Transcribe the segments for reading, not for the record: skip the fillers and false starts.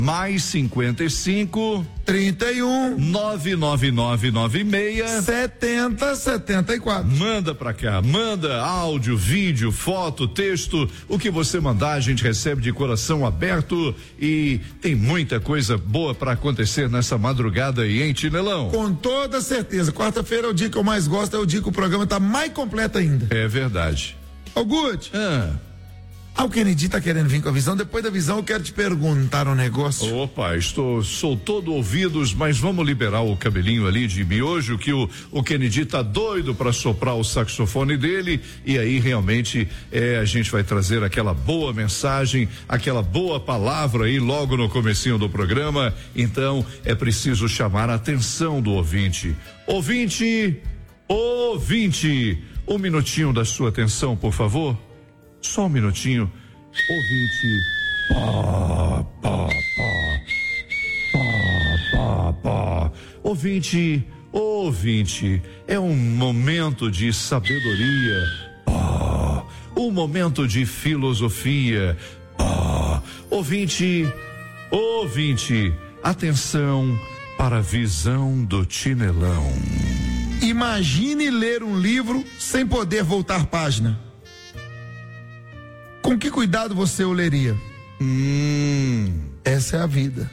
Mais 55 31 99996 7074. Manda pra cá, manda áudio, vídeo, foto, texto, o que você mandar a gente recebe de coração aberto e tem muita coisa boa pra acontecer nessa madrugada aí, hein, Tinelão? Com toda certeza, quarta-feira é o dia que eu mais gosto, é o dia que o programa tá mais completo ainda. É verdade. Ô Guti, o Kennedy tá querendo vir com a visão. Depois da visão eu quero te perguntar um negócio. Opa, sou todo ouvidos, mas vamos liberar o cabelinho ali de miojo que o Kennedy tá doido para soprar o saxofone dele e aí realmente a gente vai trazer aquela boa mensagem, aquela boa palavra aí logo no comecinho do programa. Então é preciso chamar a atenção do ouvinte. Ouvinte, um minutinho da sua atenção, por favor. Só um minutinho. Ouvinte, é um momento de sabedoria, um momento de filosofia. Ouvinte, atenção para a visão do Tinelão. Imagine ler um livro sem poder voltar página. Com que cuidado você o leria? Essa é a vida.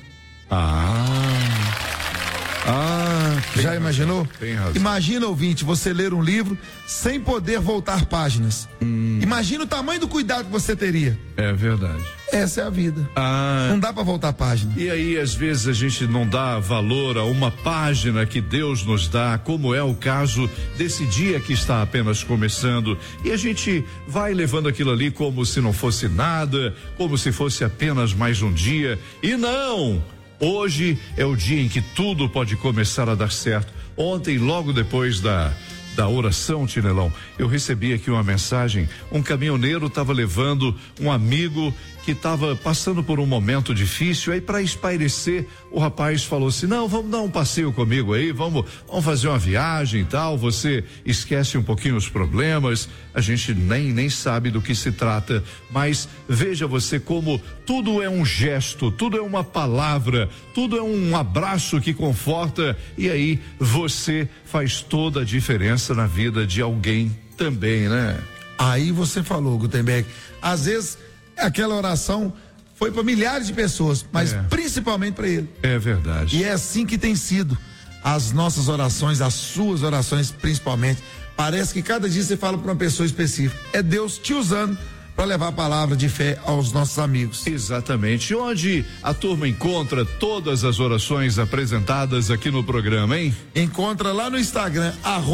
Já imaginou? Tem razão. Imagina, ouvinte, você ler um livro sem poder voltar páginas. Imagina o tamanho do cuidado que você teria. É verdade. Essa é a vida. Não dá pra voltar página. E aí, às vezes, a gente não dá valor a uma página que Deus nos dá, como é o caso desse dia que está apenas começando. E a gente vai levando aquilo ali como se não fosse nada, como se fosse apenas mais um dia. E não! Hoje é o dia em que tudo pode começar a dar certo. Ontem, logo depois da oração, Tinelão, eu recebi aqui uma mensagem. Um caminhoneiro estava levando um amigo que estava passando por um momento difícil. Aí, para espairecer, o rapaz falou assim: não, vamos dar um passeio comigo aí, vamos fazer uma viagem e tal. Você esquece um pouquinho os problemas. A gente nem sabe do que se trata, mas veja você como tudo é um gesto, tudo é uma palavra, tudo é um abraço que conforta, e aí você faz toda a diferença na vida de alguém também, né? Aí você falou, Gutenberg, às vezes aquela oração foi para milhares de pessoas, mas principalmente para ele. É verdade. E é assim que tem sido as nossas orações, as suas orações principalmente. Parece que cada dia você fala para uma pessoa específica. É Deus te usando para levar a palavra de fé aos nossos amigos. Exatamente. Onde a turma encontra todas as orações apresentadas aqui no programa, hein? Encontra lá no Instagram,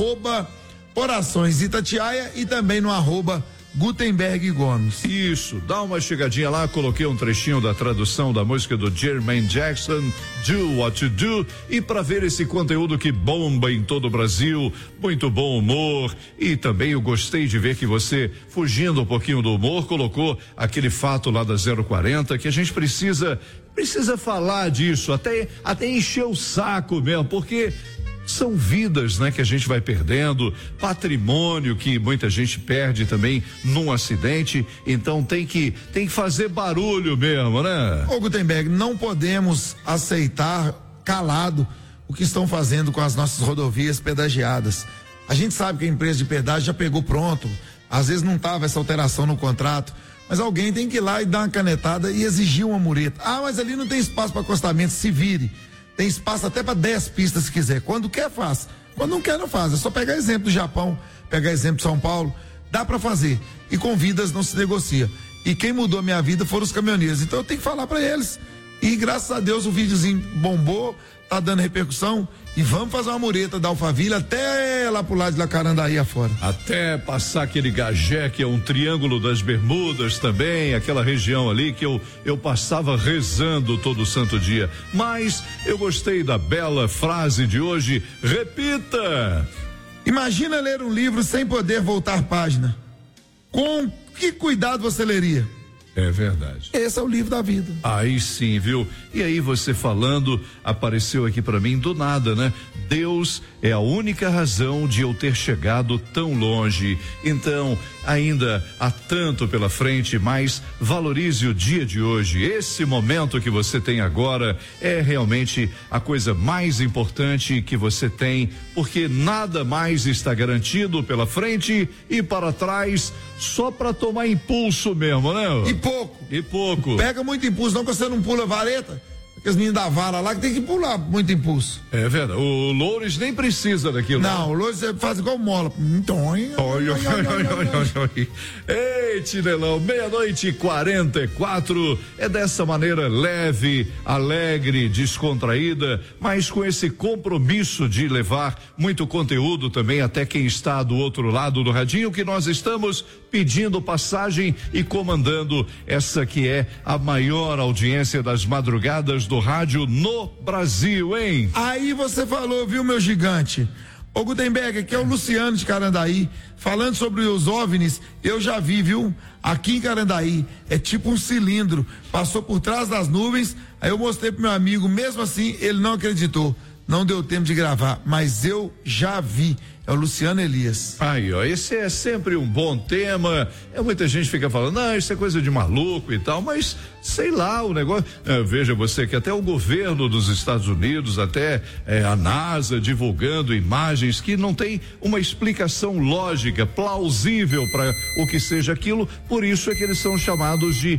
@Orações Itatiaia, e também no @Gutenberg Gomes. Isso, dá uma chegadinha lá, coloquei um trechinho da tradução da música do Jermaine Jackson, Do What You Do, e para ver esse conteúdo que bomba em todo o Brasil, muito bom humor, e também eu gostei de ver que você, fugindo um pouquinho do humor, colocou aquele fato lá da 040, que a gente precisa falar disso, até encher o saco mesmo, porque são vidas, né, que a gente vai perdendo, patrimônio que muita gente perde também num acidente, então tem que fazer barulho mesmo, né? Ô Gutenberg, não podemos aceitar calado o que estão fazendo com as nossas rodovias pedagiadas. A gente sabe que a empresa de pedágio já pegou pronto, às vezes não tava essa alteração no contrato, mas alguém tem que ir lá e dar uma canetada e exigir uma mureta. Mas ali não tem espaço para acostamento, se vire. Tem espaço até para 10 pistas se quiser. Quando quer, faz. Quando não quer, não faz. É só pegar exemplo do Japão, pegar exemplo de São Paulo. Dá para fazer. E com vidas não se negocia. E quem mudou a minha vida foram os caminhoneiros. Então eu tenho que falar para eles. E graças a Deus o videozinho bombou, tá dando repercussão. E vamos fazer uma mureta da Alphaville até lá pro lado de Lacarandaí afora. Até passar aquele Gagé, que é um triângulo das Bermudas também, aquela região ali que eu passava rezando todo santo dia. Mas eu gostei da bela frase de hoje. Repita! Imagina ler um livro sem poder voltar página. Com que cuidado você leria? É verdade. Esse é o livro da vida. Aí sim, viu? E aí você falando, apareceu aqui para mim do nada, né? Deus é a única razão de eu ter chegado tão longe. Então, ainda há tanto pela frente, mas valorize o dia de hoje. Esse momento que você tem agora é realmente a coisa mais importante que você tem, porque nada mais está garantido pela frente e para trás, só para tomar impulso mesmo, né? E pouco. Pega muito impulso, não que você não pula vareta. Aqueles meninos da vara lá que tem que pular muito impulso. É verdade. O Loures nem precisa daquilo. Não, o Loures faz igual mola. Ei, Tinelão, 00:44. É dessa maneira leve, alegre, descontraída, mas com esse compromisso de levar muito conteúdo também até quem está do outro lado do radinho, que nós estamos pedindo passagem e comandando essa que é a maior audiência das madrugadas do rádio no Brasil, hein? Aí você falou, viu, meu gigante? Ô Gutenberg, aqui é o Luciano de Carandaí, falando sobre os OVNIs, eu já vi, viu? Aqui em Carandaí, é tipo um cilindro, passou por trás das nuvens, aí eu mostrei pro meu amigo, mesmo assim, ele não acreditou, não deu tempo de gravar, mas eu já vi. É o Luciano Elias. Aí, ó, esse é sempre um bom tema. Muita gente fica falando, não, isso é coisa de maluco e tal, mas sei lá, o negócio. Veja você que até o governo dos Estados Unidos, até a NASA divulgando imagens que não tem uma explicação lógica, plausível para o que seja aquilo. Por isso é que eles são chamados de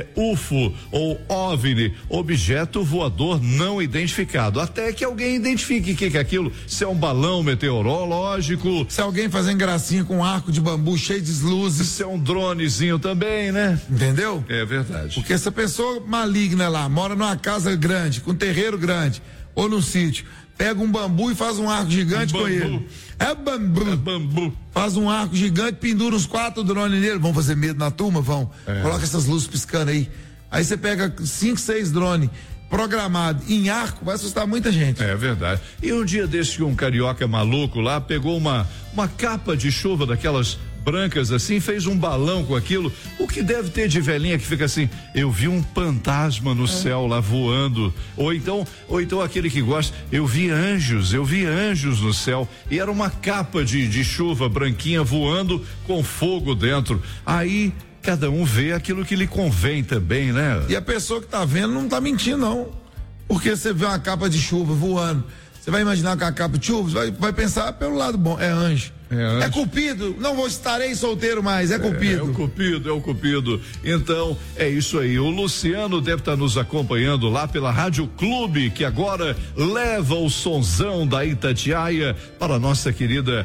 UFO ou OVNI, objeto voador não identificado. Até que alguém identifique o que é aquilo, se é um balão meteorológico. Se alguém fazendo gracinha com um arco de bambu cheio de luzes. Se é um dronezinho também, né? Entendeu? É verdade. Porque essa pessoa maligna lá, mora numa casa grande, com um terreiro grande, ou num sítio, pega um bambu e faz um arco gigante com ele. É bambu. Faz um arco gigante, pendura uns 4 drones nele. Vão fazer medo na turma? Vão. Coloca essas luzes piscando aí. Aí você pega 5, 6 drones programado em arco, vai assustar muita gente. É verdade. E um dia desse, um carioca maluco lá pegou uma capa de chuva daquelas brancas assim, fez um balão com aquilo. O que deve ter de velhinha que fica assim, eu vi um fantasma no céu lá voando. Ou então aquele que gosta, eu vi anjos no céu. E era uma capa de chuva branquinha voando com fogo dentro. Aí cada um vê aquilo que lhe convém também, né? E a pessoa que tá vendo não tá mentindo, não. Porque você vê uma capa de chuva voando, você vai imaginar que a capa de chuva, vai pensar pelo lado bom, é anjo. É Cupido, não estarei solteiro mais, é Cupido. É o Cupido. Então, é isso aí. O Luciano deve estar nos acompanhando lá pela Rádio Clube, que agora leva o sonzão da Itatiaia para a nossa querida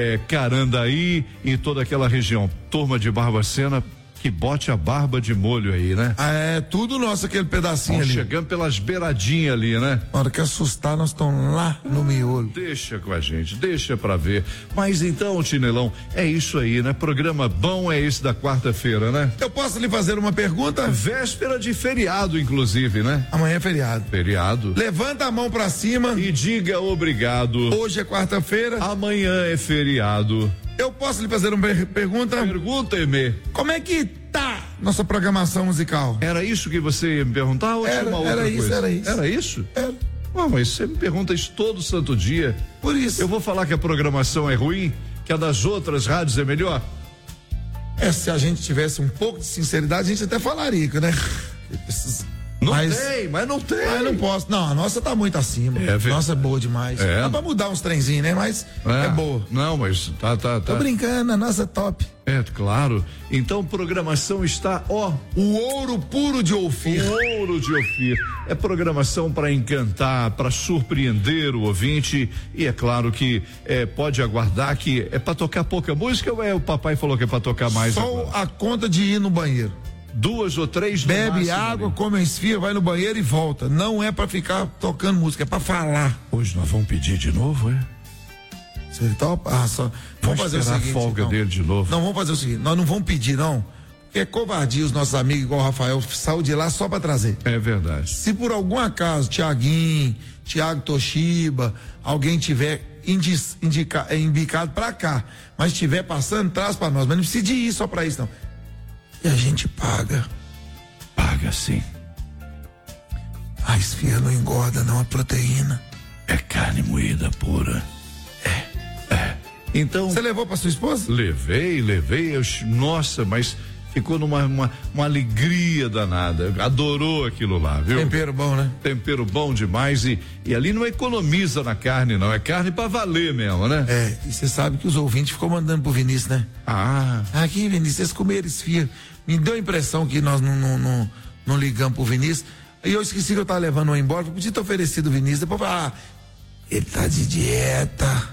Carandaí e toda aquela região. Turma de Barbacena, que bote a barba de molho aí, né? É tudo nosso aquele pedacinho ali. Chegando pelas beiradinhas ali, né? Na hora que assustar, nós estamos lá no miolo. Deixa com a gente, deixa pra ver. Mas então, Tinelão, é isso aí, né? Programa bom é esse da quarta-feira, né? Eu posso lhe fazer uma pergunta? Véspera de feriado, inclusive, né? Amanhã é feriado. Feriado. Levanta a mão pra cima e diga obrigado. Hoje é quarta-feira. Amanhã é feriado. Eu posso lhe fazer uma pergunta? Pergunta-me. Como é que tá nossa programação musical? Era isso que você ia me perguntar ou tinha uma outra coisa? Era isso. Era isso? Era. Mas você me pergunta isso todo santo dia. Por isso. Eu vou falar que a programação é ruim, que a das outras rádios é melhor? Se a gente tivesse um pouco de sinceridade, a gente até falaria, né? Mas não tem. Mas não posso. Não, a nossa tá muito acima. Nossa é boa demais. Dá pra mudar uns trenzinhos, né? Mas é boa. Não, mas tá. Tô brincando, a nossa é top. Claro. Então, programação está, o ouro puro de Ofir. O ouro de Ofir. É programação para encantar, para surpreender o ouvinte. E é claro que pode aguardar que é para tocar pouca música ou o papai falou que é para tocar mais? Só agora? A conta de ir no banheiro. 2 ou 3 Bebe água, come a esfirra, vai no banheiro e volta. Não é pra ficar tocando música, é pra falar. Hoje nós vamos pedir de novo, Você topa? Vamos fazer o seguinte. A folga dele de novo. Não, vamos fazer o seguinte, nós não vamos pedir não, porque é covardia os nossos amigos igual o Rafael, saiu de lá só pra trazer. É verdade. Se por algum acaso, Thiago Toshiba, alguém tiver indicado pra cá, mas estiver passando, traz pra nós, mas não precisa de ir só pra isso não. E a gente paga. amarga assim. A esfirra não engorda, não, a proteína. É carne moída pura. Então. Você levou pra sua esposa? Levei. Nossa, mas ficou numa alegria danada. Adorou aquilo lá, viu? Tempero bom, né? Tempero bom demais. E ali não economiza na carne, não. É carne pra valer mesmo, né? E você sabe que os ouvintes ficam mandando pro Vinícius, né? Aqui, Vinícius, vocês comeram esfirra. Me deu a impressão que nós não ligamos pro Vinícius. Aí eu esqueci que eu tava levando um embora. Eu podia ter oferecido o Vinícius. Depois ele tá de dieta.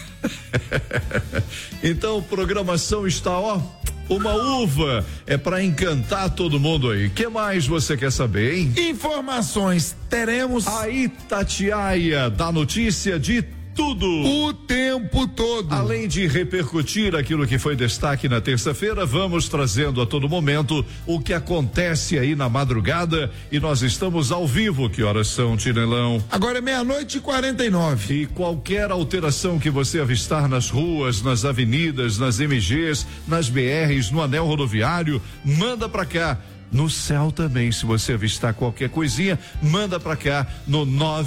Então, programação está, uma uva. É para encantar todo mundo aí. O que mais você quer saber, hein? Informações. Teremos a Itatiaia da notícia de tudo. O tempo todo. Além de repercutir aquilo que foi destaque na terça-feira, vamos trazendo a todo momento o que acontece aí na madrugada, e nós estamos ao vivo. Que horas são, Tinelão? Agora é 00:49. E qualquer alteração que você avistar nas ruas, nas avenidas, nas MGs, nas BRs, no anel rodoviário, manda pra cá. No céu também, se você avistar qualquer coisinha, manda pra cá no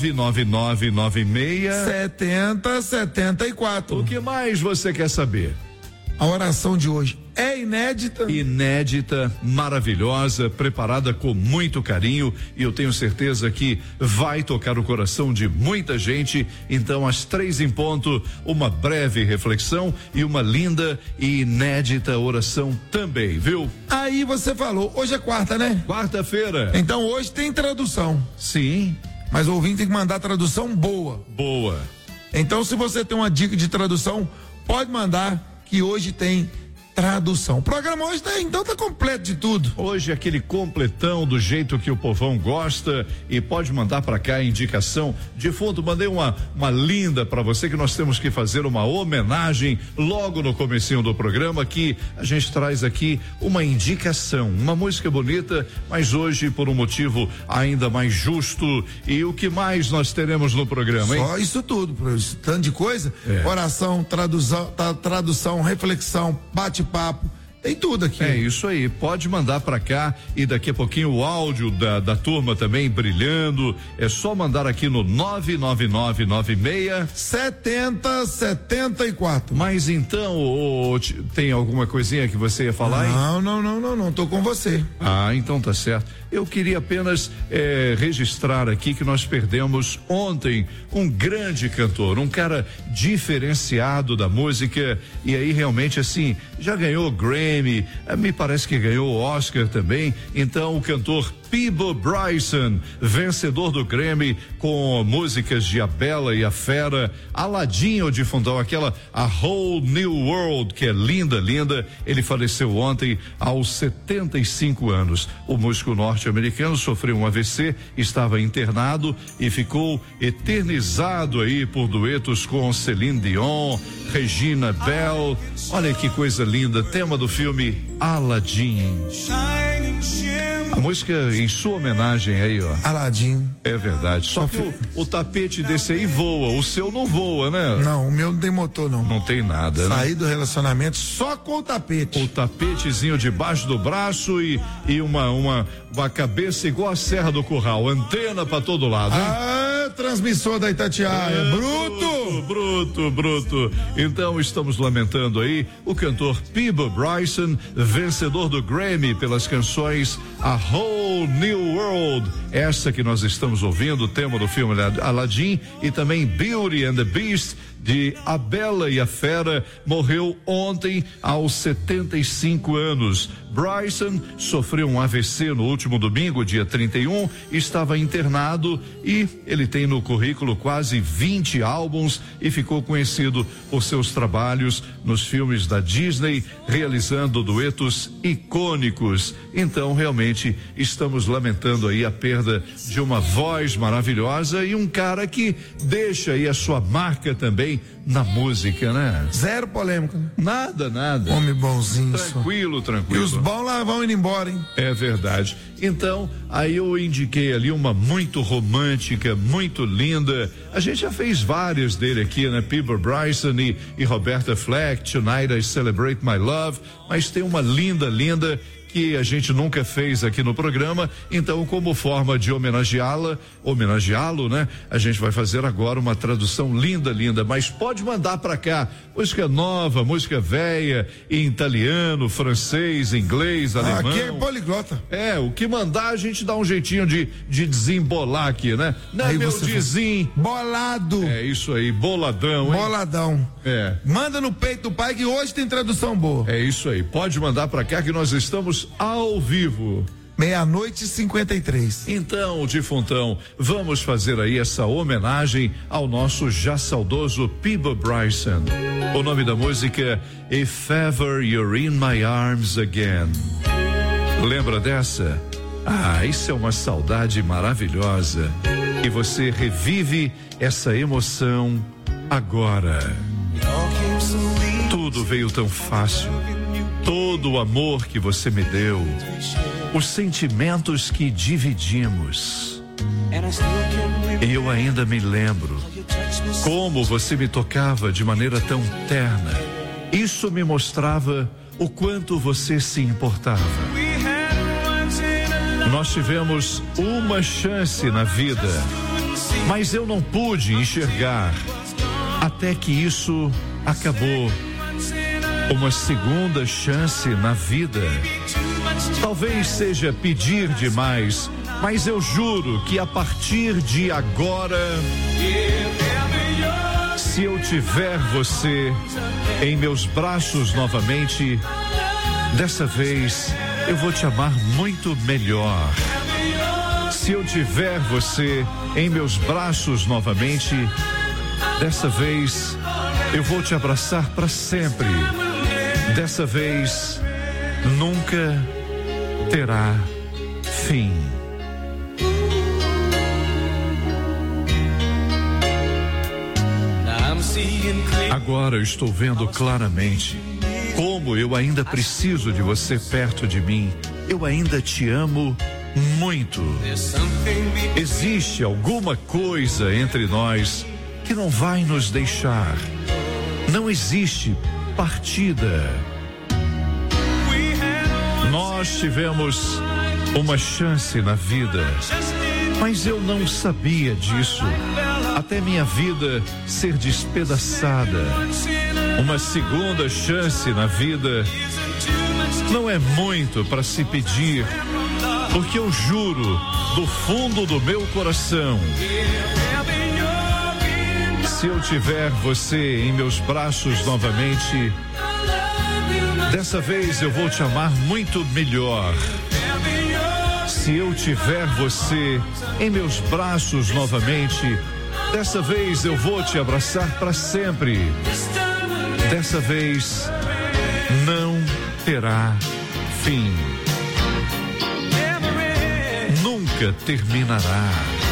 99996-7074. O que mais você quer saber? A oração de hoje é inédita. Inédita, maravilhosa, preparada com muito carinho, e eu tenho certeza que vai tocar o coração de muita gente. Então, às 3 em ponto, uma breve reflexão e uma linda e inédita oração também, viu? Aí você falou, hoje é quarta, né? Quarta-feira. Então hoje tem tradução. Sim. Mas o ouvinte tem que mandar tradução boa. Boa. Então, se você tem uma dica de tradução, pode mandar, que hoje tem tradução. O programa hoje tá completo de tudo. Hoje aquele completão do jeito que o povão gosta, e pode mandar pra cá a indicação. De fundo, mandei uma linda pra você, que nós temos que fazer uma homenagem logo no comecinho do programa, que a gente traz aqui uma indicação, uma música bonita, mas hoje por um motivo ainda mais justo. E o que mais nós teremos no programa, hein? Só isso tudo, tanto de coisa. Oração, tradução, reflexão, bate-papo, tem tudo aqui. É isso aí, pode mandar pra cá, e daqui a pouquinho o áudio da turma também brilhando. É só mandar aqui no 99996-7074. Mas então, tem alguma coisinha que você ia falar aí? Não, tô com você. Então tá certo. Eu queria apenas registrar aqui que nós perdemos ontem um grande cantor, um cara diferenciado da música, e aí realmente assim, já ganhou Grammy, me parece que ganhou Oscar também. Então, o cantor Peabo Bryson, vencedor do Grammy com músicas de A Bela e a Fera, Aladdin de fundão, aquela A Whole New World, que é linda. Ele faleceu ontem aos 75 anos. O músico norte-americano sofreu um AVC, estava internado e ficou eternizado aí por duetos com Celine Dion, Regina Bell. Olha que coisa linda, tema do filme Aladdin. A música em sua homenagem aí, ó. Aladdin. É verdade. Só que o tapete desse aí voa, o seu não voa, né? Não, o meu não tem motor, não. Não tem nada, né? Saí do relacionamento só com o tapete. O tapetezinho debaixo do braço e uma cabeça igual a Serra do Curral, antena pra todo lado, hein? Transmissor da Itatiaia, bruto. Então, estamos lamentando aí o cantor Peabo Bryson, vencedor do Grammy pelas canções A Whole New World, essa que nós estamos ouvindo, o tema do filme Aladdin, e também Beauty and the Beast, de A Bela e a Fera, morreu ontem aos 75 anos. Bryson sofreu um AVC no último domingo, dia 31, estava internado, e ele tem no currículo quase 20 álbuns e ficou conhecido por seus trabalhos nos filmes da Disney, realizando duetos icônicos. Então, realmente, estamos lamentando aí a perda de uma voz maravilhosa e um cara que deixa aí a sua marca também na música, né? Zero polêmica, né? Nada. Homem bonzinho. Tranquilo. E os bons lá vão indo embora, hein? É verdade. Então, aí eu indiquei ali uma muito romântica, muito linda. A gente já fez várias dele aqui, né? Peabo Bryson e Roberta Flack, Tonight I Celebrate My Love. Mas tem uma linda que a gente nunca fez aqui no programa, então como forma de homenageá-lo, né? A gente vai fazer agora uma tradução linda, mas pode mandar para cá, música nova, música velha, em italiano, francês, inglês, alemão. Aqui é poliglota. O que mandar a gente dá um jeitinho de desembolar aqui, né? Não é meu dizinho. Bolado. É isso aí, boladão, hein? Boladão. Manda no peito do pai que hoje tem tradução boa. É isso aí, pode mandar pra cá que nós estamos ao vivo. 00:53. Então, Difuntão, vamos fazer aí essa homenagem ao nosso já saudoso Peabo Bryson. O nome da música If Ever You're in My Arms Again. Lembra dessa? Isso é uma saudade maravilhosa. E você revive essa emoção agora. Tudo veio tão fácil. Todo o amor que você me deu. Os sentimentos que dividimos. E eu ainda me lembro como você me tocava de maneira tão terna. Isso me mostrava o quanto você se importava. Nós tivemos uma chance na vida, mas eu não pude enxergar até que isso acabou. Uma segunda chance na vida. Talvez seja pedir demais, mas eu juro que a partir de agora, se eu tiver você em meus braços novamente, dessa vez eu vou te amar muito melhor. Se eu tiver você em meus braços novamente, dessa vez eu vou te abraçar para sempre. Dessa vez nunca terá fim. Agora eu estou vendo claramente como eu ainda preciso de você perto de mim. Eu ainda te amo muito. Existe alguma coisa entre nós que não vai nos deixar. Não existe partida. Nós tivemos uma chance na vida, mas eu não sabia disso até minha vida ser despedaçada. Uma segunda chance na vida não é muito para se pedir, porque eu juro do fundo do meu coração, se eu tiver você em meus braços novamente, dessa vez eu vou te amar muito melhor. Se eu tiver você em meus braços novamente, dessa vez eu vou te abraçar para sempre. Dessa vez não terá fim. Nunca terminará.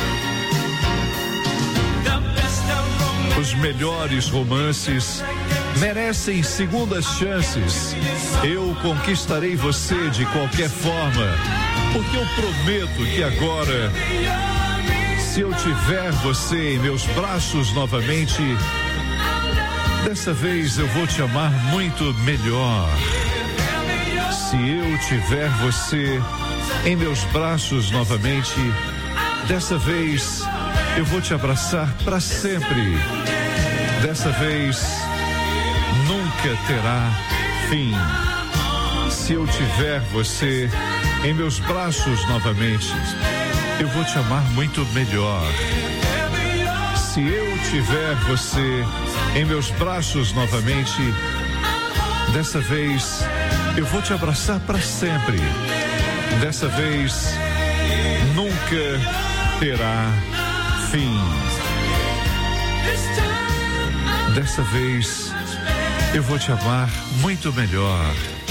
Os melhores romances merecem segundas chances. Eu conquistarei você de qualquer forma, porque eu prometo que agora, se eu tiver você em meus braços novamente, dessa vez eu vou te amar muito melhor. Se eu tiver você em meus braços novamente, dessa vez eu vou te abraçar para sempre. Dessa vez nunca terá fim. Se eu tiver você em meus braços novamente, eu vou te amar muito melhor. Se eu tiver você em meus braços novamente, dessa vez eu vou te abraçar para sempre. Dessa vez nunca terá fim. Dessa vez eu vou te amar muito melhor.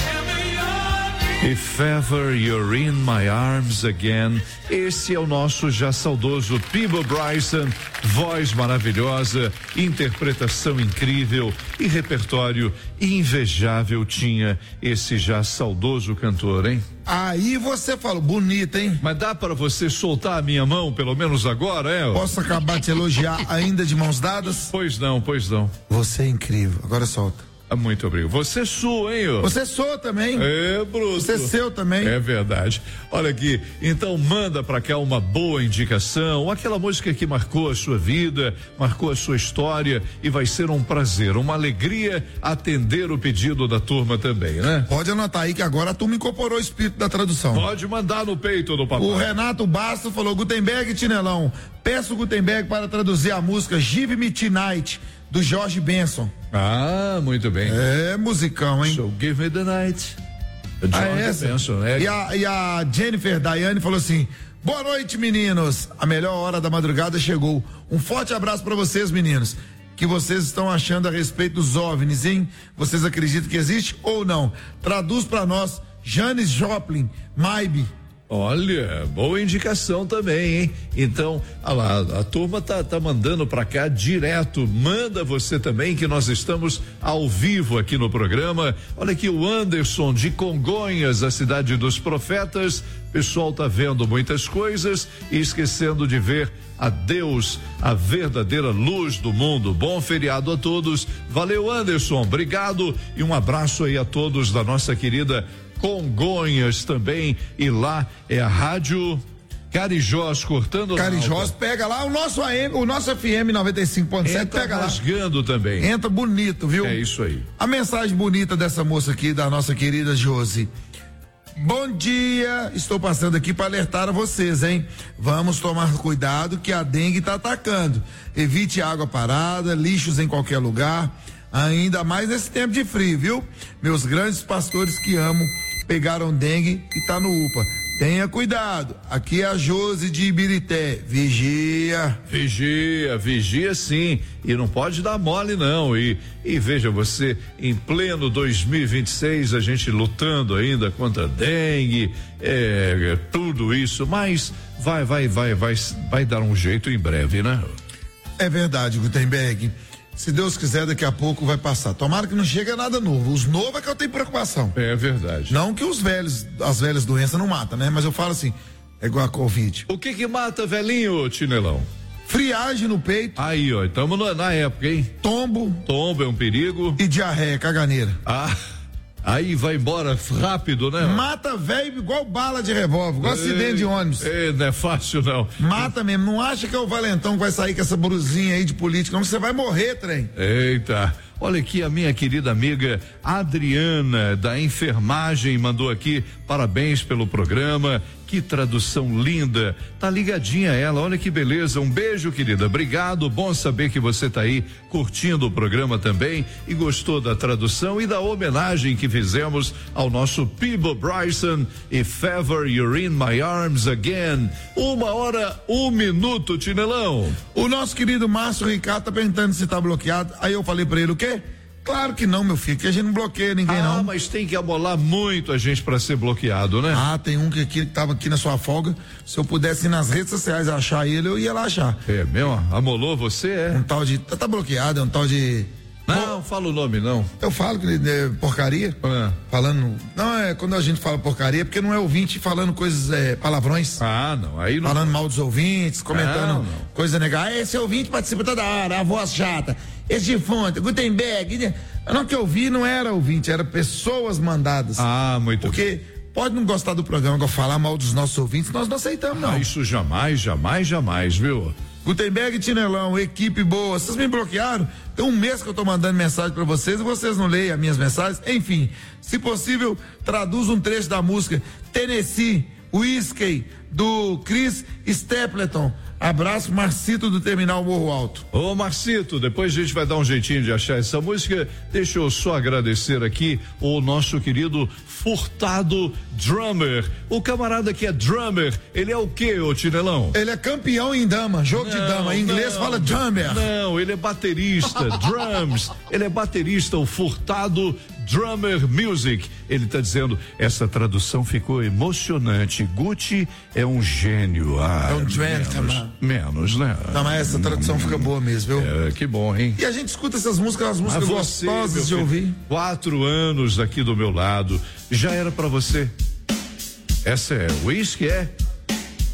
If ever you're in my arms again. Esse é o nosso já saudoso Peabo Bryson, voz maravilhosa, interpretação incrível e repertório invejável tinha esse já saudoso cantor, hein? Aí você falou, bonita, hein? Mas dá para você soltar a minha mão, pelo menos agora, é? Posso acabar de elogiar ainda de mãos dadas? Pois não, pois não. Você é incrível, agora solta. Muito obrigado. Você é sua, hein? Você sou também. É, Bruto. Você é seu também. É verdade. Olha aqui, então manda pra cá uma boa indicação, aquela música que marcou a sua vida, marcou a sua história, e vai ser um prazer, uma alegria atender o pedido da turma também, né? Pode anotar aí que agora a turma incorporou o espírito da tradução. Pode mandar no peito do papai. O Renato Bastos falou: Gutenberg e Tinelão, peço o Gutenberg para traduzir a música Give Me Tonight, do George Benson. Ah, muito bem. É musicão, hein? So give me the night. George Benson, né? E a Jennifer Daiane falou assim: boa noite, meninos. A melhor hora da madrugada chegou. Um forte abraço para vocês, meninos. Que vocês estão achando a respeito dos OVNIs, hein? Vocês acreditam que existe ou não? Traduz para nós, Janis Joplin, Maybe. Olha, boa indicação também, hein? Então, olha lá, a turma tá mandando pra cá direto. Manda você também, que nós estamos ao vivo aqui no programa. Olha aqui o Anderson de Congonhas, a cidade dos profetas. O pessoal tá vendo muitas coisas e esquecendo de ver a Deus, a verdadeira luz do mundo. Bom feriado a todos. Valeu, Anderson. Obrigado e um abraço aí a todos da nossa querida Congonhas também, e lá é a Rádio Carijós, cortando Carijós, pega lá o nosso AM, o nosso FM 95.7, pega lá. Rasgando também. Entra bonito, viu? É isso aí. A mensagem bonita dessa moça aqui, da nossa querida Josi. Bom dia, estou passando aqui para alertar a vocês, hein? Vamos tomar cuidado que a dengue está atacando. Evite água parada, lixos em qualquer lugar, ainda mais nesse tempo de frio, viu? Meus grandes pastores que amo pegaram dengue e tá no UPA. Tenha cuidado. Aqui é a Josi de Ibirité. Vigia. Vigia sim. E não pode dar mole não. E veja você, em pleno 2026, a gente lutando ainda contra a dengue, tudo isso, mas vai dar um jeito em breve, né? É verdade, Gutenberg. Se Deus quiser, daqui a pouco vai passar. Tomara que não chegue a nada novo. Os novos é que eu tenho preocupação. É verdade. Não que as velhas doenças não matam, né? Mas eu falo assim, é igual a Covid. O que mata, velhinho, Tinelão? Friagem no peito. Aí, ó, estamos na época, hein? Tombo é um perigo. E diarreia, caganeira. Aí vai embora rápido, né? Mata velho igual bala de revólver, igual acidente de ônibus. Não é fácil não. Mata mesmo, não acha que é o valentão que vai sair com essa brusinha aí de política, não, você vai morrer, trem. Eita, olha aqui a minha querida amiga Adriana da enfermagem mandou aqui, parabéns pelo programa, que tradução linda, tá ligadinha ela, olha que beleza, um beijo, querida, obrigado, bom saber que você tá aí curtindo o programa também e gostou da tradução e da homenagem que fizemos ao nosso Peebo Bryson e If Ever You're in My Arms Again. 1h01, Tinelão. O nosso querido Márcio Ricardo tá perguntando se tá bloqueado, aí eu falei pra ele o quê? Claro que não, meu filho, que a gente não bloqueia ninguém não. Mas tem que amolar muito a gente pra ser bloqueado, né? Tem um que tava aqui na sua folga, se eu pudesse ir nas redes sociais achar ele, eu ia lá achar. É mesmo? Amolou você, Um tal de, tá bloqueado, é um tal de... Não, fala o nome não. Eu falo que ele é porcaria, falando, não, é quando a gente fala porcaria, porque não é ouvinte falando coisas, palavrões. Não, aí não. Falando mal dos ouvintes, comentando coisa negativa. Esse ouvinte participa toda hora, a voz chata, esse de fonte, Gutenberg, não, que eu vi não era ouvinte, era pessoas mandadas. Muito porque pode não gostar do programa, agora falar mal dos nossos ouvintes, nós não aceitamos não. Isso jamais, viu? Gutenberg e Tinelão, equipe boa, vocês me bloquearam? Tem um mês que eu tô mandando mensagem pra vocês e vocês não leem as minhas mensagens, enfim, se possível, traduz um trecho da música Tennessee Whiskey, do Chris Stapleton. Abraço, Marcito do Terminal Morro Alto. Ô Marcito, depois a gente vai dar um jeitinho de achar essa música. Deixa eu só agradecer aqui o nosso querido Furtado Drummer. O camarada que é drummer, ele é o quê, ô Tinelão? Ele é campeão em dama, jogo de dama. Em inglês fala drummer. Não, ele é baterista, drums. Ele é baterista, o Furtado Drummer Music. Ele tá dizendo, essa tradução ficou emocionante. Gucci é um gênio. É um gentleman. Menos, né? Não, mas essa tradução fica boa mesmo, viu? Que bom, hein? E a gente escuta essas músicas, as músicas gostosas de ouvir. 4 anos aqui do meu lado. Já era pra você. Essa é Whisky,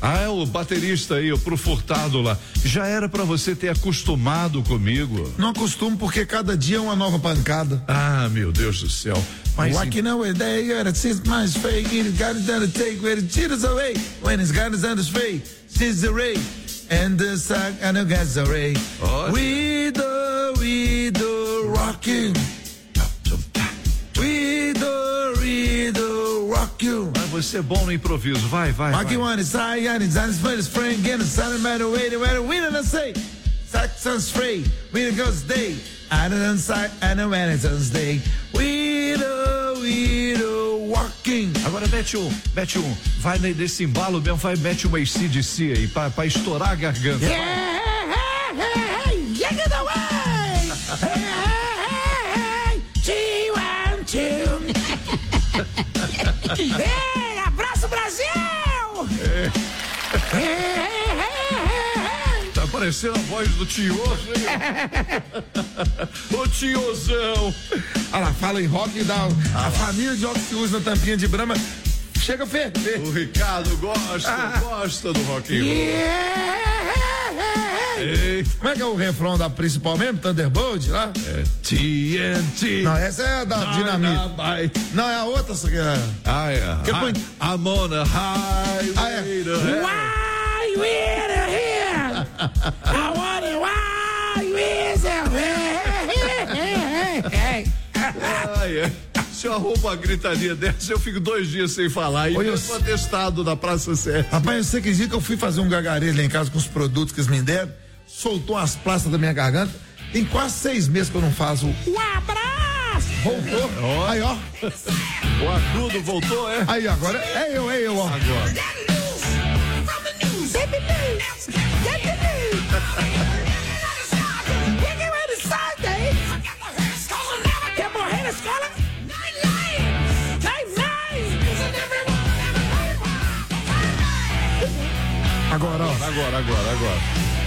Ah, é o baterista aí, pro Furtado lá. Já era pra você ter acostumado comigo. Não acostumo porque cada dia é uma nova pancada. Ah, meu Deus do céu. Mas Walking away, there you got it, mais fake, it got it down to take where it cheaters away. When it's got it down to spray, sees the ray, and the sack and the gas array. We do rocking. We do rock you. Mas você é bom no improviso, vai. Rocky one is high, and it's on his friend, spring, and it's on the matter, wait, we don't say. Saxon's free, we don't go stay. I don't say, I know when it's on stay. We do walking. Agora mete um, vai nesse embalo mesmo, mete um AC/DC aí, pra estourar a garganta. Get away! Ei, abraço Brasil! Tá parecendo a voz do tioso, hein? Ô tiozão! Olha lá, fala em rock e dá a família de rock que usa na tampinha de Brahma. Chega a ferver. O Ricardo gosta do rock and roll. Como é que é o refrão da principal mesmo? Thunderbolt lá? É TNT. Não, essa é da Dinamite. Não, é a outra. Essa aqui é. I'm on a highway to hell. Why we here? I wonder why we here? Se eu arrumo uma gritaria dessa, eu fico 2 dias sem falar. E eu sou atestado da Praça Sé. Rapaz, você acredita que eu fui fazer um gargarejo lá em casa com os produtos que eles me deram? Soltou as plastas da minha garganta. Tem quase 6 meses que eu não faço um abraço. Voltou. Aí, ó. O agudo voltou, é? Aí, agora é eu, ó. Agora. Quer morrer na escola? Agora, ó. Agora.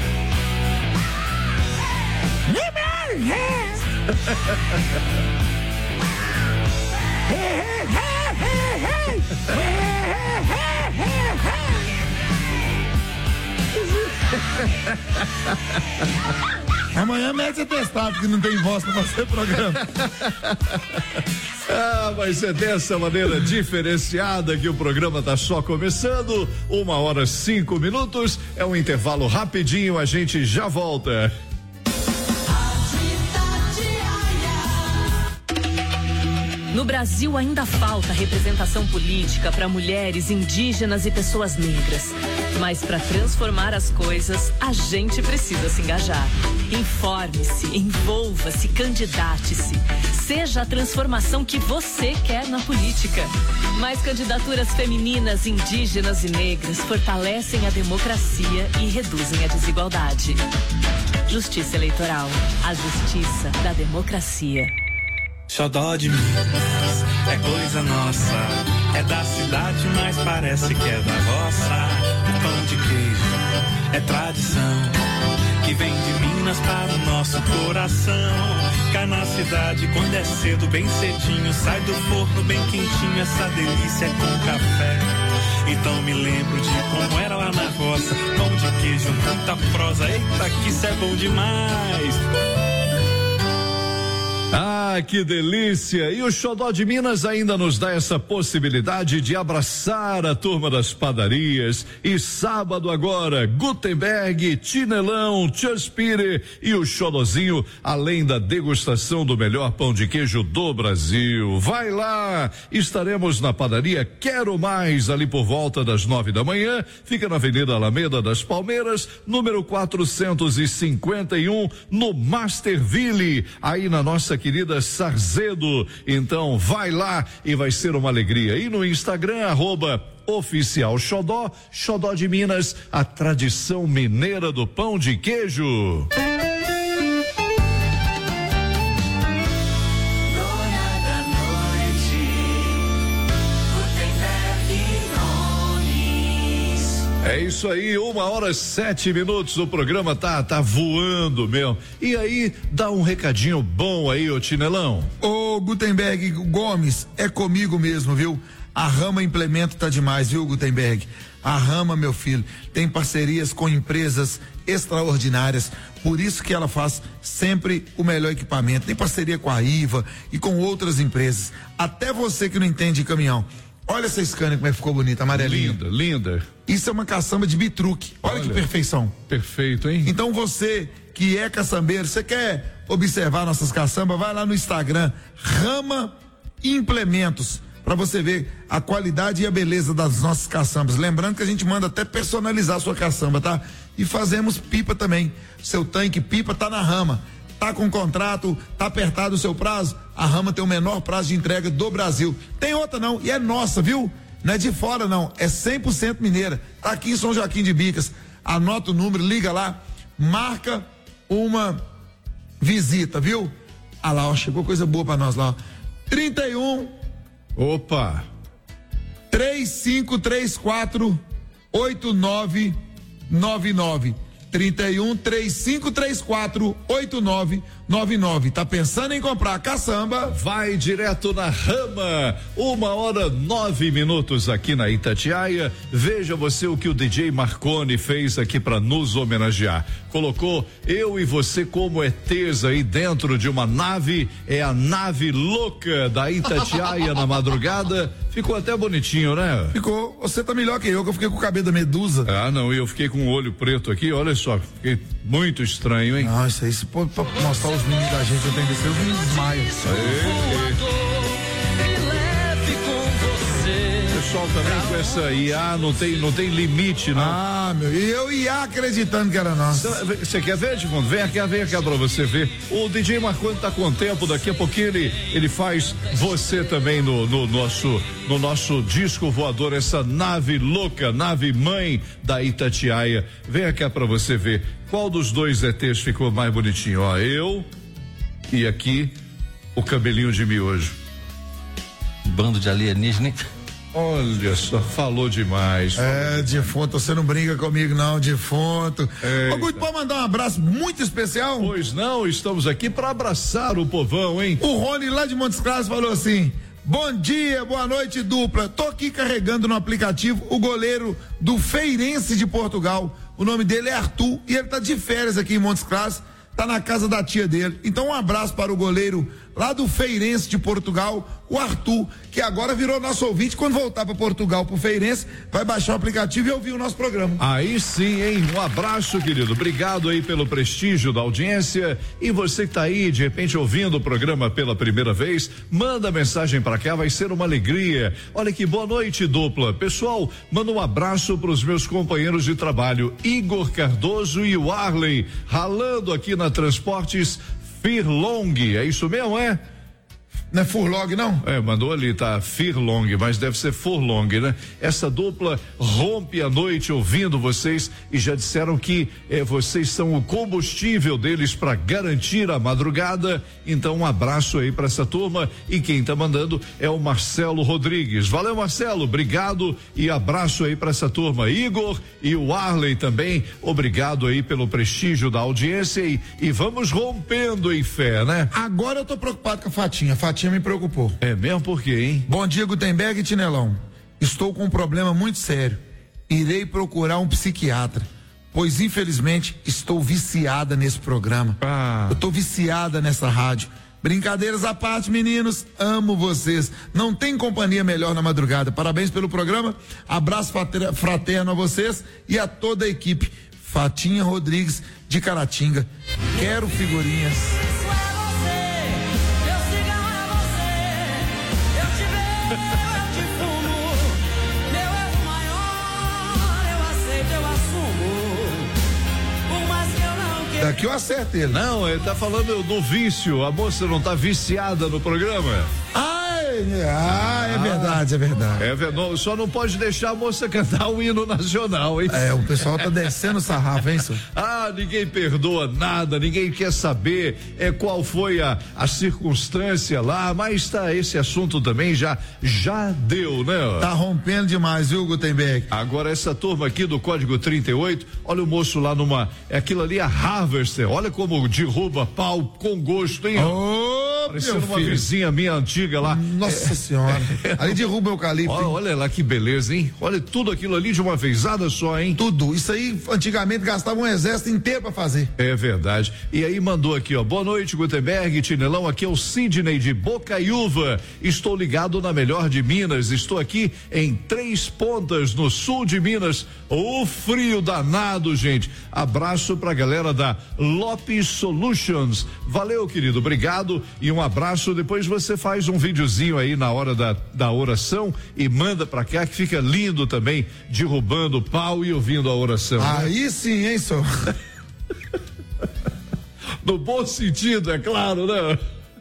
Amanhã mete atestado que não tem voz pra fazer programa. Mas é dessa maneira diferenciada que o programa tá só começando. 1h05. É um intervalo rapidinho, a gente já volta. No Brasil ainda falta representação política para mulheres, indígenas e pessoas negras. Mas para transformar as coisas, a gente precisa se engajar. Informe-se, envolva-se, candidate-se. Seja a transformação que você quer na política. Mais candidaturas femininas, indígenas e negras fortalecem a democracia e reduzem a desigualdade. Justiça Eleitoral, a justiça da democracia. Xodó de Minas, é coisa nossa, é da cidade, mas parece que é da roça. O pão de queijo é tradição, que vem de Minas para o nosso coração. Cá na cidade, quando é cedo, bem cedinho, sai do forno bem quentinho, essa delícia com café. Então me lembro de como era lá na roça, pão de queijo, muita prosa, eita que isso é bom demais. Ah, que delícia! E o Xodó de Minas ainda nos dá essa possibilidade de abraçar a turma das padarias. E sábado agora, Gutenberg, Tinelão, Tchaspire e o Xodozinho, além da degustação do melhor pão de queijo do Brasil. Vai lá! Estaremos na padaria Quero Mais, ali por volta das 9 da manhã. Fica na Avenida Alameda das Palmeiras, número 451, no Masterville, aí na nossa querida Sarzedo. Então vai lá e vai ser uma alegria. E no Instagram, @oficial Xodó, Xodó de Minas, a tradição mineira do pão de queijo. É isso aí, 1h07, o programa tá voando mesmo. E aí, dá um recadinho bom aí, ô Tinelão. Ô Gutenberg Gomes, é comigo mesmo, viu? A Rama Implemento tá demais, viu, Gutenberg? A Rama, meu filho, tem parcerias com empresas extraordinárias, por isso que ela faz sempre o melhor equipamento. Tem parceria com a IVA e com outras empresas. Até você que não entende de caminhão. Olha essa Scania como é que ficou bonita, amarelinha. Linda, linda. Isso é uma caçamba de bitruque. Olha que perfeição. Perfeito, hein? Então você que é caçambeiro, você quer observar nossas caçambas, vai lá no Instagram, Rama Implementos, para você ver a qualidade e a beleza das nossas caçambas. Lembrando que a gente manda até personalizar a sua caçamba, tá? E fazemos pipa também. Seu tanque pipa tá na Rama. Tá com contrato, tá apertado o seu prazo? A Rama tem o menor prazo de entrega do Brasil. Tem outra não, e é nossa, viu? Não é de fora não, é 100% mineira. Tá aqui em São Joaquim de Bicas. Anota o número, liga lá, marca uma visita, viu? Ah lá, ó, chegou coisa boa pra nós lá, ó. 31 Opa! 3534 8999. 31 3534 8999. Tá pensando em comprar caçamba? Vai direto na Rama. 1h09 aqui na Itatiaia. Veja você o que o DJ Marconi fez aqui para nos homenagear. Colocou eu e você como ETs aí dentro de uma nave. É a nave louca da Itatiaia na madrugada. Ficou até bonitinho, né? Ficou. Você tá melhor que eu fiquei com o cabelo da medusa. Ah, não, eu fiquei com o olho preto aqui, olha só, fiquei muito estranho, hein? Não, isso aí, se pode mostrar os meninos da gente, eu tenho que ser os meninos desmaiam. Pessoal também com essa IA não tem limite, não. Ah, meu, e eu ia acreditando que era nosso. Você quer ver, Edmundo? Vem cá pra você ver. O DJ Marconi tá com tempo, daqui a pouquinho ele faz você também no nosso disco voador, essa nave louca, nave mãe da Itatiaia. Vem cá pra você ver qual dos dois ETs ficou mais bonitinho, ó, eu e aqui o cabelinho de miojo. Bando de alienígena, hein? Olha só, falou demais. É, defunto, você não brinca comigo não, defunto. Ô, Guto, pode mandar um abraço muito especial? Pois não, estamos aqui para abraçar o povão, hein? O Rony lá de Montes Claros falou assim: bom dia, boa noite, dupla. Tô aqui carregando no aplicativo o goleiro do Feirense de Portugal. O nome dele é Arthur e ele tá de férias aqui em Montes Claros, tá na casa da tia dele. Então um abraço para o goleiro lá do Feirense de Portugal, o Arthur, que agora virou nosso ouvinte. Quando voltar para Portugal, pro Feirense, vai baixar o aplicativo e ouvir o nosso programa. Aí sim, hein? Um abraço, querido. Obrigado aí pelo prestígio da audiência. E você que tá aí, de repente, ouvindo o programa pela primeira vez, manda mensagem para cá, vai ser uma alegria. Olha que boa noite, dupla. Pessoal, manda um abraço pros meus companheiros de trabalho, Igor Cardoso e o Arley, ralando aqui na Transportes Firlong, é isso mesmo, é? Não é Furlong, não? É, mandou ali, tá Firlong, mas deve ser Furlong, né? Essa dupla rompe a noite ouvindo vocês e já disseram que vocês são o combustível deles para garantir a madrugada. Então um abraço aí para essa turma, e quem tá mandando é o Marcelo Rodrigues. Valeu, Marcelo, obrigado e abraço aí para essa turma. Igor e o Arley também, obrigado aí pelo prestígio da audiência e vamos rompendo em fé, né? Agora eu tô preocupado com a Fatinha me preocupou. É mesmo? Por quê, hein? Bom dia, Gutenberg e Tinelão. Estou com um problema muito sério. Irei procurar um psiquiatra, pois infelizmente estou viciada nesse programa. Eu tô viciada nessa rádio. Brincadeiras à parte, meninos, amo vocês. Não tem companhia melhor na madrugada. Parabéns pelo programa. Abraço fraterno a vocês e a toda a equipe. Fatinha Rodrigues de Caratinga. Quero figurinhas. Daqui eu acerto ele. Não, ele tá falando do vício. A moça não tá viciada no programa? É verdade, é verdade. Só não pode deixar a moça cantar o hino nacional, hein? O pessoal tá descendo o sarrafo, hein, senhor? Ninguém perdoa nada, ninguém quer saber qual foi a circunstância lá, mas esse assunto também já deu, né? Tá rompendo demais, viu, Gutenberg? Agora essa turma aqui do Código 38, olha o moço lá aquilo ali é Harvester, olha como derruba pau com gosto, hein? Opa! parecendo uma vizinha minha antiga lá. Nossa senhora. Ali derruba o eucalipto. Olha lá que beleza, hein? Olha tudo aquilo ali de uma vezada só, hein? Tudo. Isso aí, antigamente, gastava um exército inteiro pra fazer. É verdade. E aí mandou aqui, ó. Boa noite, Gutenberg, Tinelão. Aqui é o Sidney de Bocaiúva. Estou ligado na melhor de Minas. Estou aqui em Três Pontas, no sul de Minas. O frio danado, gente. Abraço pra galera da Lopes Solutions. Valeu, querido. Obrigado e um abraço. Depois você faz um videozinho aí na hora da oração e manda pra cá, que fica lindo também, derrubando o pau e ouvindo a oração. Aí sim, hein, senhor? No bom sentido, é claro, né?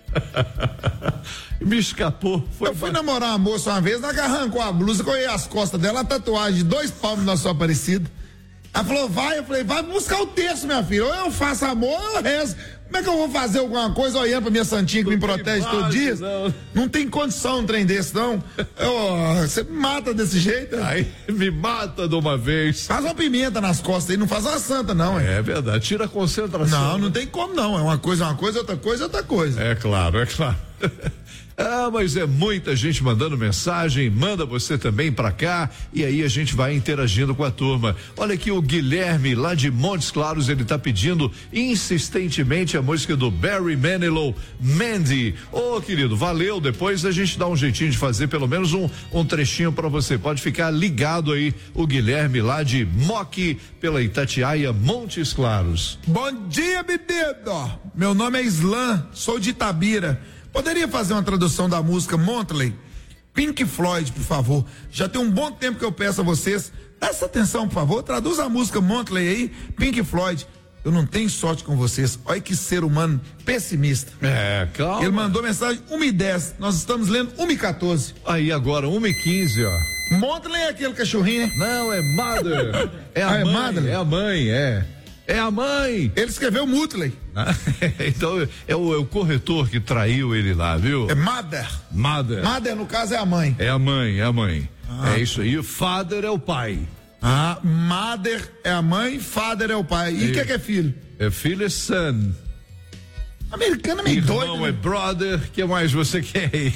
Me escapou. Eu fui namorar uma moça uma vez, ela arrancou a blusa, correi as costas dela, a tatuagem de 2 palmos na sua Aparecida. Ela falou, vai, eu falei, vai buscar o texto, minha filha, ou eu faço amor ou eu rezo. Como é que eu vou fazer alguma coisa olhando pra minha santinha que me protege todo dia? Não tem condição um trem desse, não. Você me mata desse jeito. Aí me mata de uma vez. Faz uma pimenta nas costas aí, não faz uma santa, não. É verdade, tira a concentração. Não tem como não, é uma coisa, outra coisa, outra coisa. É claro. Ah, mas é muita gente mandando mensagem, manda você também pra cá e aí a gente vai interagindo com a turma. Olha aqui o Guilherme lá de Montes Claros, ele tá pedindo insistentemente a música do Barry Manilow, Mandy. Ô, querido, valeu, depois a gente dá um jeitinho de fazer pelo menos um trechinho pra você, pode ficar ligado aí, o Guilherme lá de Moque, pela Itatiaia, Montes Claros. Bom dia, menino, meu nome é Islan, sou de Itabira. Poderia fazer uma tradução da música Montley? Pink Floyd, por favor. Já tem um bom tempo que eu peço a vocês. Presta atenção, por favor. Traduz a música Montley aí, Pink Floyd. Eu não tenho sorte com vocês. Olha que ser humano pessimista. Calma. Ele mandou mensagem 1h10. Nós estamos lendo 1h14. Aí agora, 1h15, ó. Montley é aquele cachorrinho, né? Não, é Mother. É a mãe. Mother? É a mãe, É a mãe. Ele escreveu Mutley. Então é o corretor que traiu ele lá, viu? É Mother. Mother, no caso, é a mãe. É a mãe. É isso aí. O father é o pai. Mother é a mãe, father é o pai. E o que é filho? Filho é son. Americano é meio doido. Irmão é brother. O que mais você quer aí?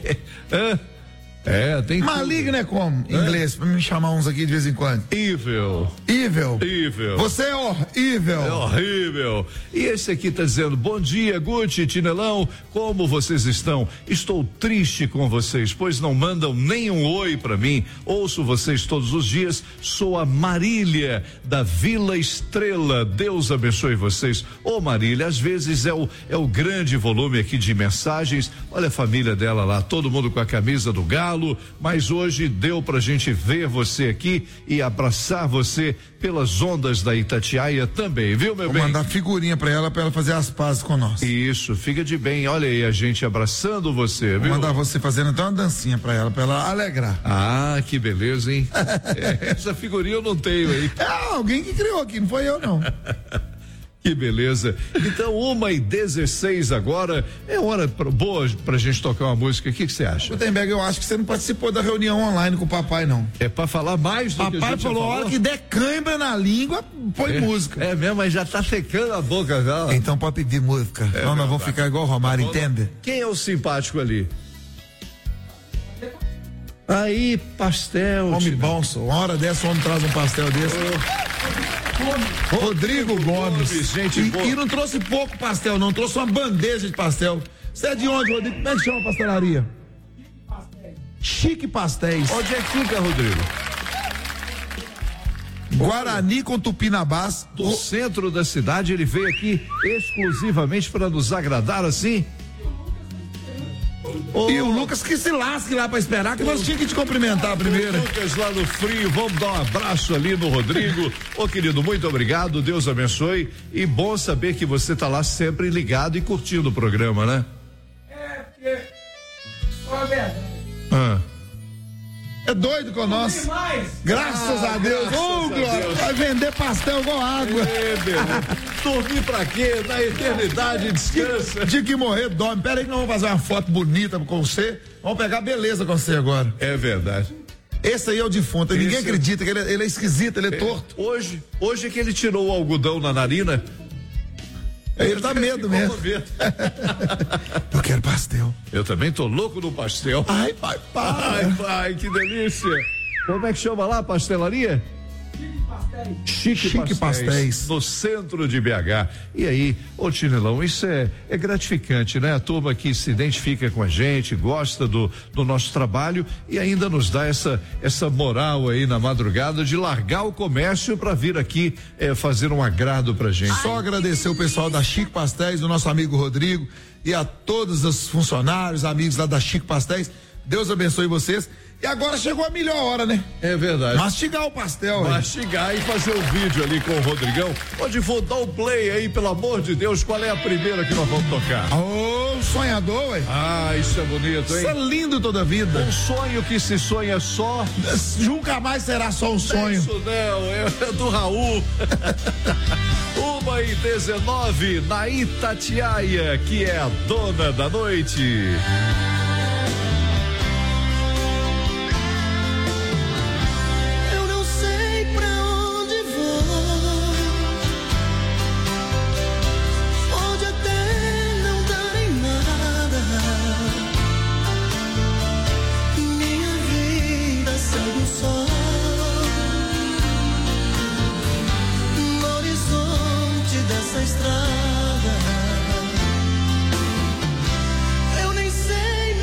Tem maligno é como? Em inglês, pra me chamar uns aqui de vez em quando. Evil. Você é horrível. É horrível. E esse aqui tá dizendo, bom dia, Guti, Tinelão, como vocês estão? Estou triste com vocês, pois não mandam nenhum oi pra mim. Ouço vocês todos os dias. Sou a Marília, da Vila Estrela. Deus abençoe vocês. Ô Marília, às vezes é o grande volume aqui de mensagens. Olha a família dela lá, todo mundo com a camisa do Galo. Mas hoje deu pra gente ver você aqui e abraçar você pelas ondas da Itatiaia também, viu, meu bem? Vou mandar figurinha pra ela fazer as pazes com nós. Isso, fica de bem, olha aí a gente abraçando você, viu? Vou mandar você fazendo até uma dancinha pra ela alegrar. Que beleza, hein? Essa figurinha eu não tenho aí. Alguém que criou aqui, não foi eu não. Que beleza. Então, 1h16 agora. É hora boa pra gente tocar uma música. O que você acha? Gutenberg, eu acho que você não participou da reunião online com o papai, não. É pra falar mais do que a gente Papai falou, a hora que der cãibra na língua, põe música. É mesmo, mas já tá secando a boca já. Então pode pedir música. Nós vamos ficar igual o Romário, entende? Quem é o simpático ali? Aí, pastel. Homem bom, uma hora dessa o homem traz um pastel desse. Rodrigo Gomes. Gente boa. E não trouxe pouco pastel, não, trouxe uma bandeja de pastel. Você é de onde, Rodrigo? Como é que chama a pastelaria? Chique Pastéis. Onde é que fica, Rodrigo? Guarani com Tupinambás. Do centro da cidade, ele veio aqui exclusivamente para nos agradar assim? E o Lucas que se lasque lá pra esperar, que nós tínhamos que te cumprimentar primeiro. O Lucas lá no frio, vamos dar um abraço ali no Rodrigo. Querido, muito obrigado, Deus abençoe. E bom saber que você tá lá sempre ligado e curtindo o programa, né? Porque só a verdade. É doido com nós. Graças a Deus. Glória. Vai vender pastel igual água. Dormir pra quê? Na eternidade, descansa. De que morrer, dorme. Pera aí que nós vamos fazer uma foto bonita com você. Vamos pegar beleza com você agora. É verdade. Esse aí é o defunto. Ninguém acredita que ele é esquisito, ele é torto. Hoje é que ele tirou o algodão na narina. Ele dá medo mesmo. Eu quero pastel. Eu também tô louco no pastel. Ai, pai, Ai, pai, que delícia. Como é que chama lá a pastelaria? Chique Pastéis, no centro de BH. E aí, ô Tinelão, isso é gratificante, né? A turma que se identifica com a gente, gosta do nosso trabalho e ainda nos dá essa moral aí na madrugada de largar o comércio para vir aqui fazer um agrado pra gente. Só agradecer o pessoal da Chique Pastéis, o nosso amigo Rodrigo e a todos os funcionários, amigos lá da Chique Pastéis. Deus abençoe vocês. E agora chegou a melhor hora, né? É verdade. Mastigar o pastel. Mastigar e fazer um vídeo ali com o Rodrigão. Onde vou dar o play aí, pelo amor de Deus. Qual é a primeira que nós vamos tocar? Ô, sonhador, ué. Ah, isso é bonito, hein? Isso é lindo toda a vida. Um sonho que se sonha só. Nunca mais será só um sonho. Isso não, é do Raul. 1h19 na Itatiaia, que é a dona da noite. Eu nem sei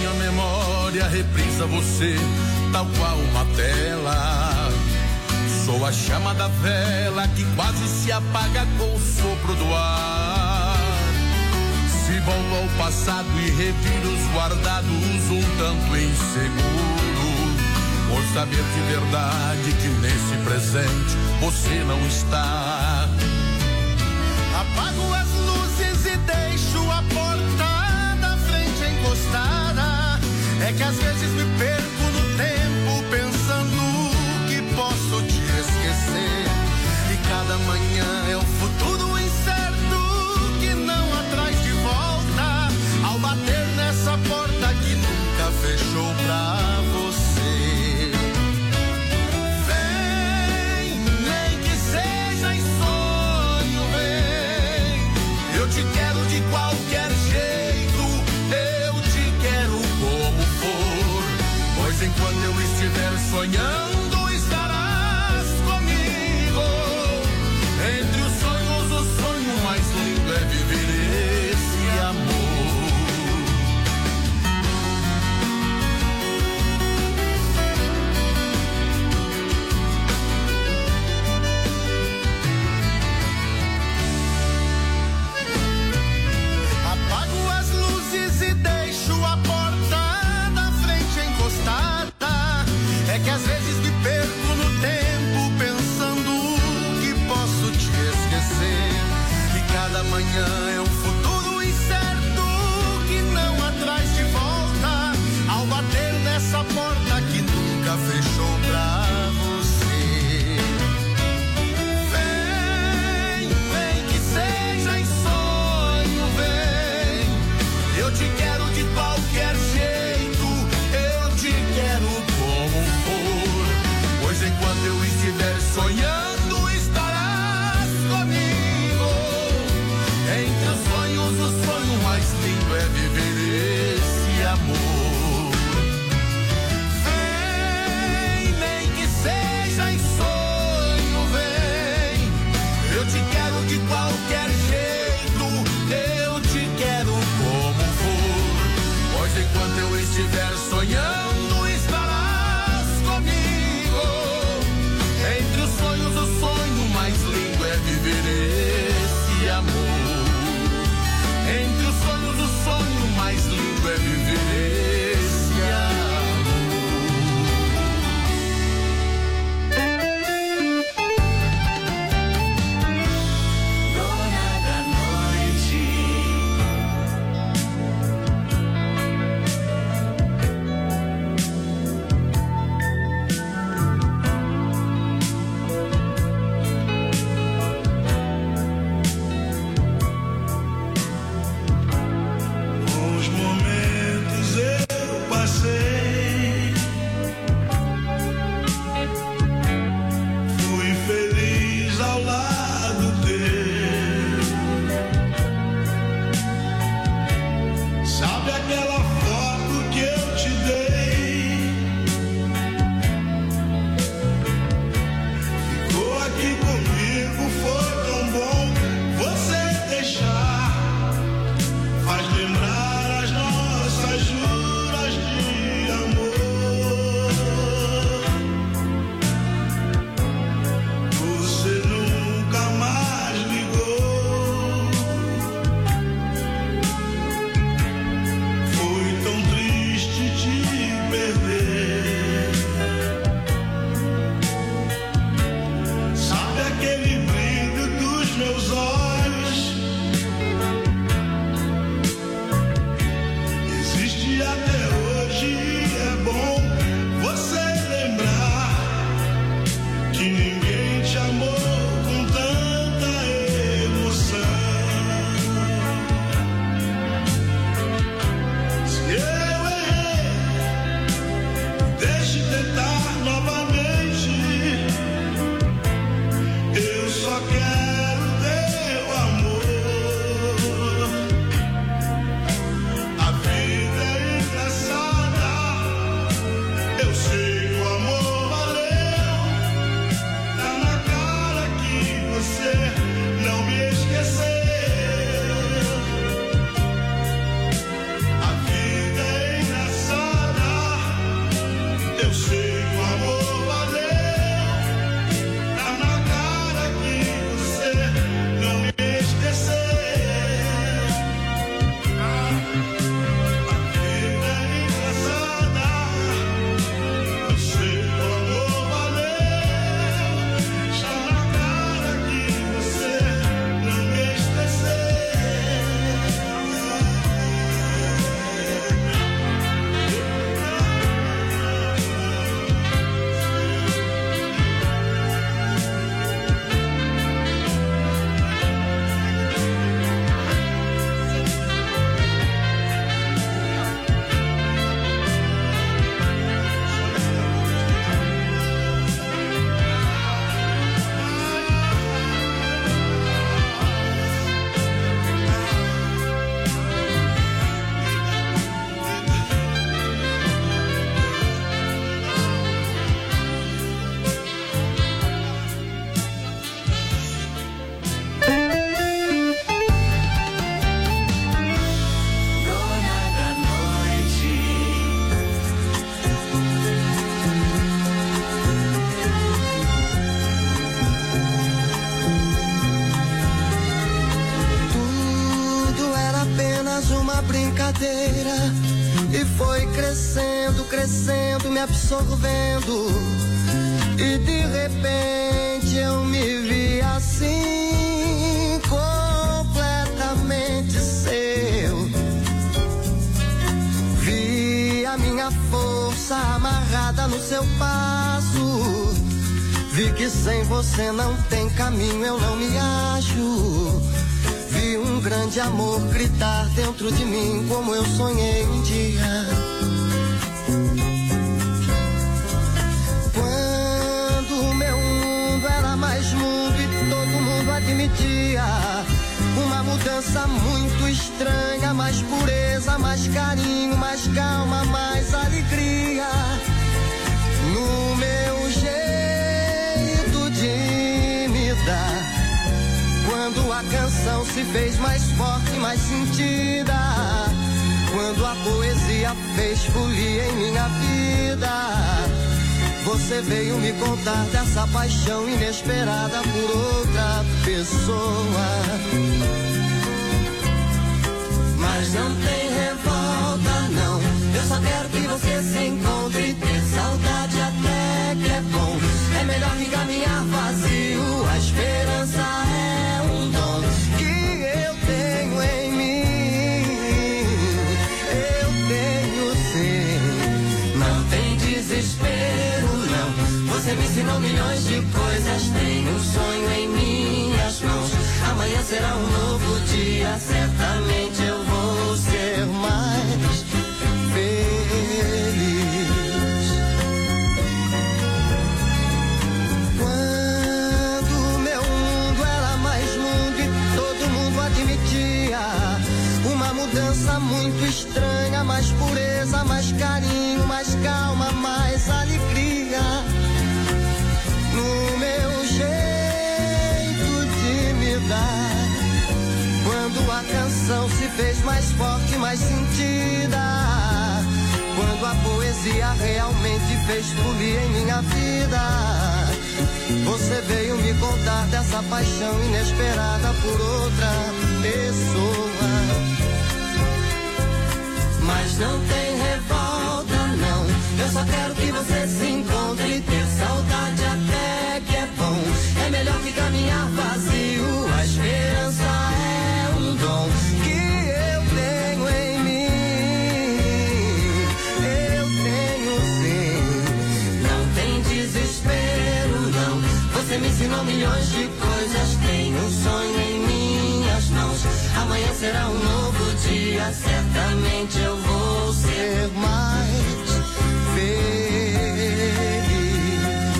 minha memória reprisa você, tal qual uma tela. Sou a chama da vela que quase se apaga com o sopro do ar. Se volto ao passado e reviro os guardados um tanto inseguro, por saber de verdade que nesse presente você não está. Apago as luzes e deixo a porta da frente encostada. É que às vezes me perco no tempo pensando que posso te esquecer. E cada manhã é um futuro incerto que não atrás de volta. Ao bater nessa porta que nunca fechou pra você. Eu te quero de qualquer jeito, eu te quero como for. Pois enquanto eu estiver sonhando, estarás comigo. Entre os sonhos, o sonho mais lindo é viver esse amor. E deixo a porta da frente encostada. É que às vezes uma brincadeira e foi crescendo, crescendo, me absorvendo. E de repente eu me vi assim, completamente seu. Vi a minha força amarrada no seu passo. Vi que sem você não tem caminho, eu não me acho. Vi um grande amor gritar dentro de mim como eu sonhei um dia. Quando o meu mundo era mais mundo e todo mundo admitia uma mudança muito estranha, mais pureza, mais carinho, mais calma, mais alegria. No meu jeito de me dar, quando a canção se fez mais forte, mais sentida, quando a poesia fez folia em minha vida, você veio me contar dessa paixão inesperada por outra pessoa. Mas não tem revolta, não. Eu só quero que você se encontre. Ter saudade até que é bom. É melhor que caminhar vazio. A esperança é um dom que eu tenho em mim. Eu tenho sim. Não tem desespero, não. Você me ensinou milhões de coisas. Tenho um sonho em minhas mãos. Amanhã será um novo dia. Certamente eu vou ser mais feliz. Quando meu mundo era mais mundo e todo mundo admitia uma mudança muito estranha, mais pureza, mais carinho, mais calma, mais alegria. No meu jeito de me dar, quando a canção se fez mais forte, mais sentida, quando a poesia realmente fez folia em minha vida, você veio me contar dessa paixão inesperada por outra pessoa. Mas não tem revolta, não. Eu só quero que você se encontre e ter saudade até que é bom. É melhor que caminhar vazio. A esperança é um dom que eu tenho em mim. Eu tenho sim. Não tem desespero, não. Você me ensinou milhões de coisas. Tenho um sonho em minhas mãos. Amanhã será um novo dia. Certamente eu vou ser mais feliz.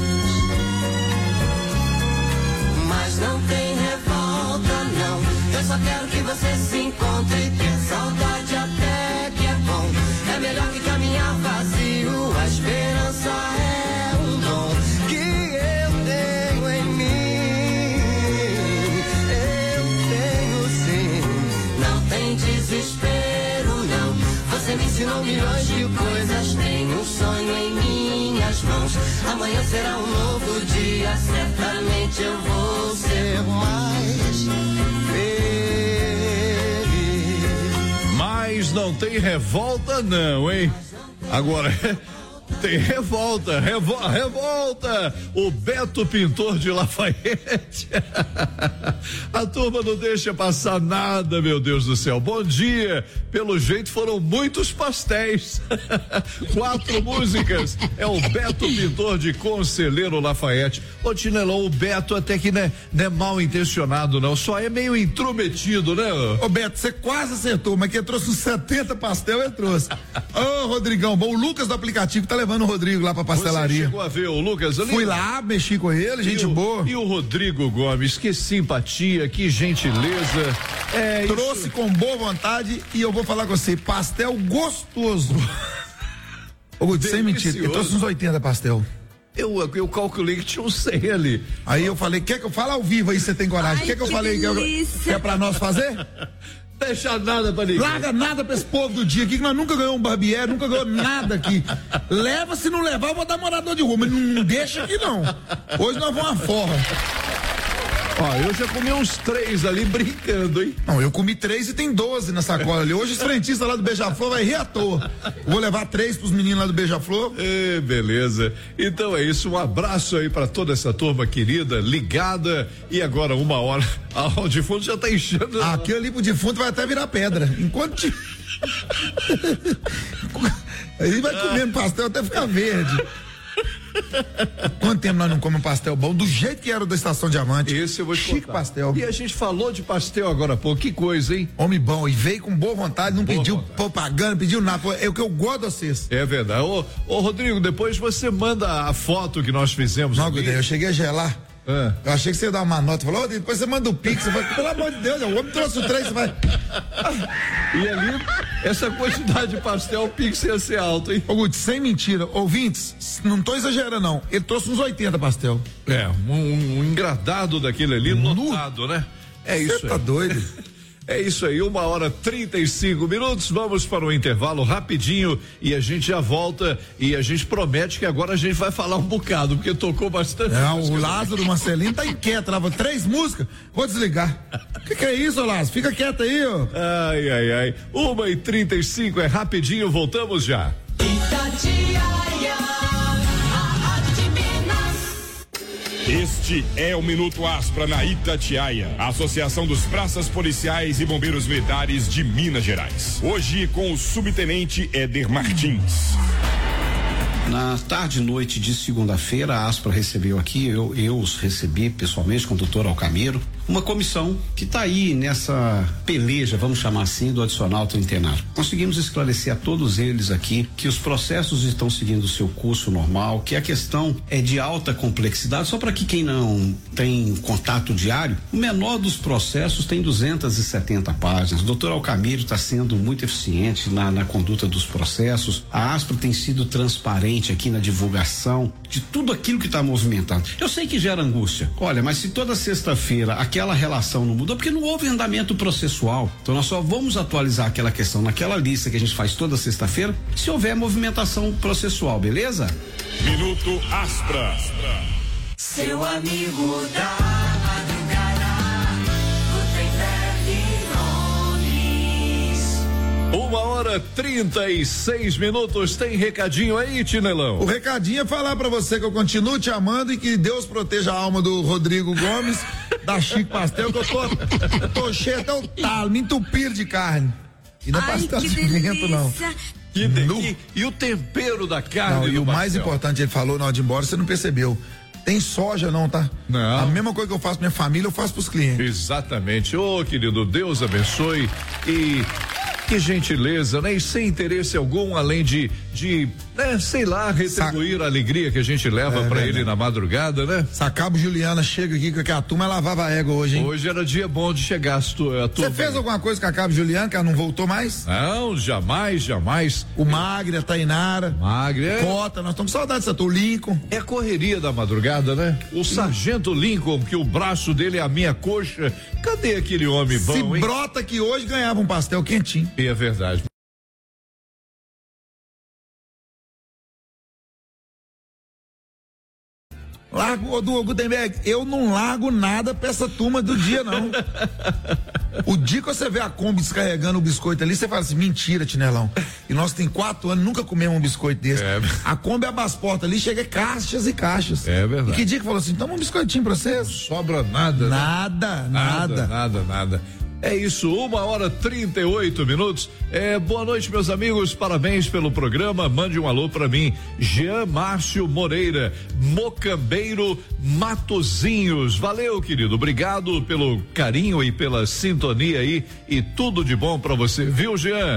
Mas não tem revolta, não. Eu só quero que você se encontre e ter saudade até que é bom. É melhor que caminhar vazio. A esperança é um dom que eu tenho em mim. Eu tenho sim. Não tem desespero, não. Você me ensinou milhões de coisas. Tenho um sonho em minhas mãos. Amanhã será um novo dia. Certamente eu vou ser mais feliz. Mas não tem revolta não, hein? Agora tem revolta, revolta! O Beto Pintor de Lafayette. A turma não deixa passar nada, meu Deus do céu. Bom dia! Pelo jeito foram muitos pastéis. 4 músicas. É o Beto Pintor de Conselheiro Lafayette. Ô Tinelão, o Beto até que não é mal intencionado, não. Só é meio intrometido, né? Ô Beto, você quase acertou, mas quem trouxe uns 70 pastel, eu trouxe. Ô Rodrigão, bom, o Lucas do aplicativo tá levando o Rodrigo lá pra pastelaria. Você chegou a ver o Lucas ali? Fui lá, mexi com ele, gente boa. E o Rodrigo Gomes, que simpatia, que gentileza. Trouxe isso com boa vontade e eu vou falar com você, pastel gostoso. Ô Guto, sem mentira, eu trouxe uns 80 pastel. Eu calculei que tinha uns 100 ali. Aí eu falei, quer que eu fale ao vivo aí, você tem coragem? Quer que eu falei que é pra nós fazer? Deixa nada pra ninguém. Larga nada pra esse povo do dia aqui, que nós nunca ganhamos um barbieri, nunca ganhamos nada aqui. Leva, se não levar, eu vou dar morador de rua, mas não deixa aqui não. Hoje nós vamos à forra. Ó, eu já comi uns 3 ali brincando, hein? Não, eu comi 3 e tem 12 na sacola ali. Hoje os frentistas lá do Beija-Flor vai rir à toa. Vou levar 3 pros meninos lá do Beija-Flor. Beleza. Então é isso, um abraço aí pra toda essa turma querida, ligada. E agora 1h, o defunto já tá enchendo. Aquilo ali pro defunto vai até virar pedra. Enquanto ele vai comendo pastel até ficar verde. Quanto tempo nós não comemos pastel bom? Do jeito que era o da Estação Diamante. Esse eu vou te Chique contar. pastel. E a gente falou de pastel agora há pouco, que coisa, hein? Homem bom, e veio com boa vontade, não boa pediu vontade. propaganda, pediu nada. É o que eu gosto de vocês. É verdade. Ô Rodrigo, depois você manda a foto que nós fizemos. Não, ali. eu cheguei a gelar. Eu achei que você ia dar uma nota. Falou, depois você manda o Pix. Você vai, pelo amor de Deus, o homem trouxe o 3, você vai. E ali, essa quantidade de pastel, o Pix ia ser alto, hein? Ô, Guti, sem mentira, ouvintes, não tô exagerando, não. Ele trouxe uns 80 pastel. Um engradado daquele ali, lotado, né? É isso aí. Você tá doido? É isso aí, 1h35. Vamos para o intervalo rapidinho e a gente já volta e a gente promete que agora a gente vai falar um bocado, porque tocou bastante. O Lázaro Marcelino tá inquieto, trava 3 músicas, vou desligar. Que é isso, Lázaro? Fica quieto aí, ó. Ai. 1h35 é rapidinho, voltamos já. Este é o Minuto Aspra na Itatiaia, Associação dos Praças Policiais e Bombeiros Militares de Minas Gerais. Hoje com o subtenente Éder Martins. Na tarde e noite de segunda-feira, a Aspra recebeu aqui, eu os recebi pessoalmente com o doutor Alcamiro, uma comissão que está aí nessa peleja, vamos chamar assim, do adicional trintenário. Conseguimos esclarecer a todos eles aqui que os processos estão seguindo o seu curso normal, que a questão é de alta complexidade, só para que quem não tem contato diário, o menor dos processos tem 270 páginas. O doutor Alcamiro está sendo muito eficiente na conduta dos processos, a Aspra tem sido transparente aqui na divulgação de tudo aquilo que está movimentado. Eu sei que gera angústia. Olha, mas se toda sexta-feira aquela relação não mudou, porque não houve andamento processual. Então nós só vamos atualizar aquela questão naquela lista que a gente faz toda sexta-feira, se houver movimentação processual, beleza? Minuto Aspra. Seu amigo da madrugada, Gutenberg 1h36. Tem recadinho aí, Tinelão? O recadinho é falar pra você que eu continuo te amando e que Deus proteja a alma do Rodrigo Gomes, da Chico Pastel, que eu tô cheio até o talo, me entupir de carne. E não é pastel de vento, não. E o tempero da carne? Não, e o mais importante, ele falou na hora de ir embora, você não percebeu. Tem soja não, tá? Não. A mesma coisa que eu faço pra minha família, eu faço pros clientes. Exatamente. Ô, querido, Deus abençoe e que gentileza, né? E sem interesse algum, além de né, sei lá, retribuir a alegria que a gente leva pra ele na madrugada, né? Sacabo Juliana chega aqui com a turma, lavava a égua hoje, hein? Hoje era dia bom de chegar a turma. Você fez alguma coisa com a Cabo Juliana, que ela não voltou mais? Não, jamais. O Magre, a Tainara. Cota, nós estamos com saudade dessa turma. O Lincoln. É a correria da madrugada, né? O Sargento Lincoln, que o braço dele é a minha coxa. Cadê aquele homem bom, Se hein? brota que hoje ganhava um pastel quentinho. É verdade. Largo do Gutenberg, eu não largo nada pra essa turma do dia, não. O dia que você vê a Kombi descarregando o biscoito ali, você fala assim, mentira, Tinelão. E nós tem 4 anos, nunca comemos um biscoito desse. A Kombi abre as portas ali, chega caixas e caixas. É verdade. E que dia que falou assim, toma um biscoitinho pra vocês? Sobra nada. Nada. É isso, 1h38. Boa noite, meus amigos, parabéns pelo programa, mande um alô pra mim, Jean Márcio Moreira, Mocambeiro, Matozinhos. Valeu, querido, obrigado pelo carinho e pela sintonia aí e tudo de bom pra você, viu, Jean?